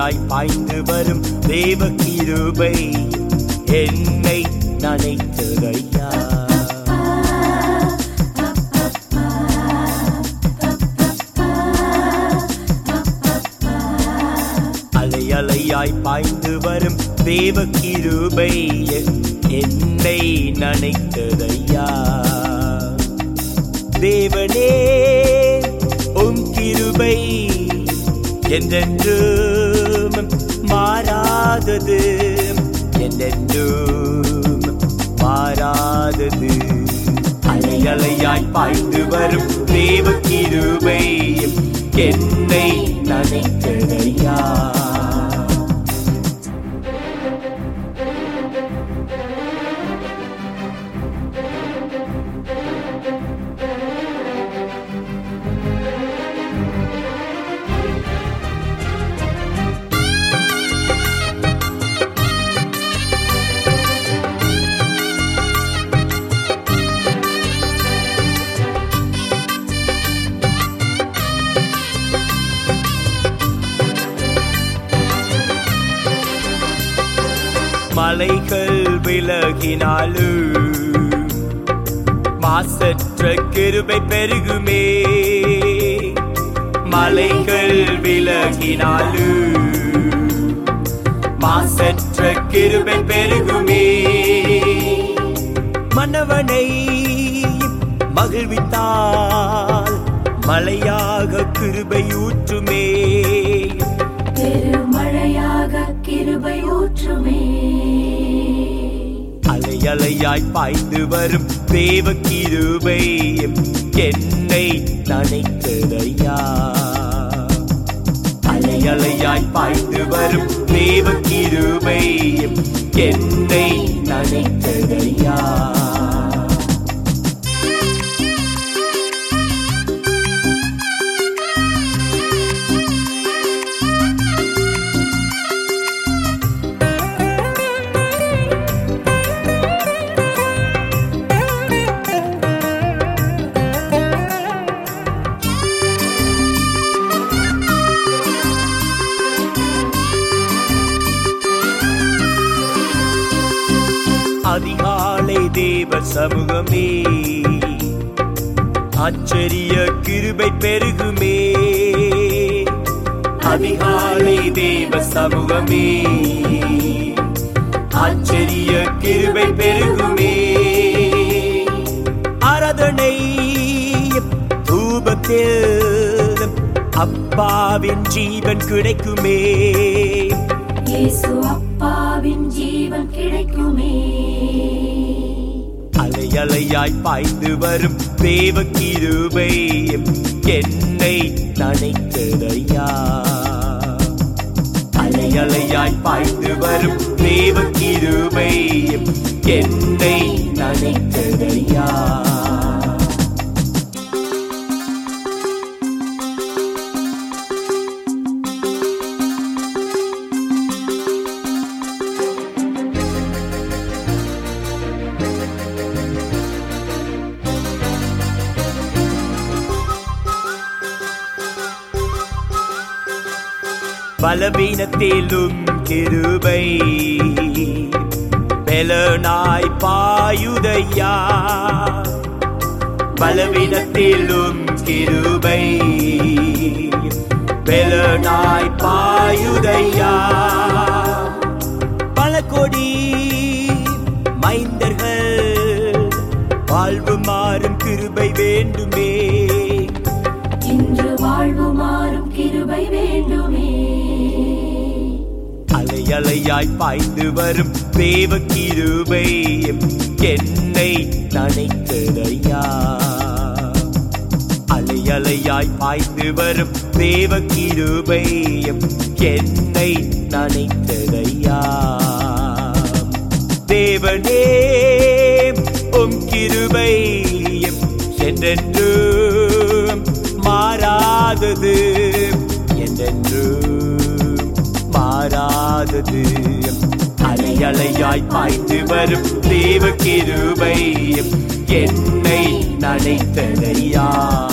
அலையாய் பாய்ந்து வரும் தேவ கிருபை என்னை நனைத்ததையா. அலையாய் பாய்ந்து வரும் தேவ கிருபை என்னை நனைத்ததையா. தேவனே உம் கிருபை என்றென்றும் மாறாதது, என்றென்றும் மாறாதது. அலையாய் பாய்ந்து வரும் தேவ கிருபை என்னை நனைத்ததையா. மலைகள் விலகினாலும் மாசற்ற கிருபை பெருகுமே. மலைகள் விலகினாலும் மாசற்ற கிருபை பெருகுமே. மன்னவனை மகிழ்வித்தால் மழையாக கிருபை ஊற்றுமே. பெருமழையாக கிருபை ஊற்றுமே. அலையாய் பாய்ந்து வரும் தேவ கிருபை என்னை நனைத்ததையா. அலையாய் பாய்ந்து வரும் தேவ கிருபை என்னை நனைத்ததையா. அதிகாலை தேவ சமூகமே ஆச்சரிய கிருபை பெருகுமே. அதிகாலை தேவ சமூகமே ஆச்சரிய கிருபை பெருகுமே. ஆராதனை தூபத்தில் அப்பாவின் ஜீவன் கிடைக்குமே. இயேசு அப்பாவின் ஜீவன் கிடைக்குமே. அலையாய் பாய்ந்து வரும் தேவ கிருபை என்னை நனைத்ததையா. அலையாய் பாய்ந்து வரும் தேவ கிருபை என்னை நனைத்ததையா. பலவீனத்திலும் கிருபை பெலனாய் பாயுதையா. பலவீனத்திலும் கிருபை பெலனாய் பாயுதையா. பல கோடி மைந்தர்கள் வாழ்வு மாறும் கிருபை வேண்டுமே. இன்று வாழ்வு மாறும் கிருபை வேண்டுமே. அலையாய் பாய்ந்து வரும் தேவ கிருபை என்னை நனைத்ததையா. அலையாய் பாய்ந்து வரும் தேவ கிருபை என்னை நனைத்ததையா. தேவனே உம் கிருபை என்றென்றும் மாறாதது, என்றென்றும் மாறாதது. அலையாய் பாய்ந்து வரும் தேவ கிருபை என்னை நனைத்ததையா.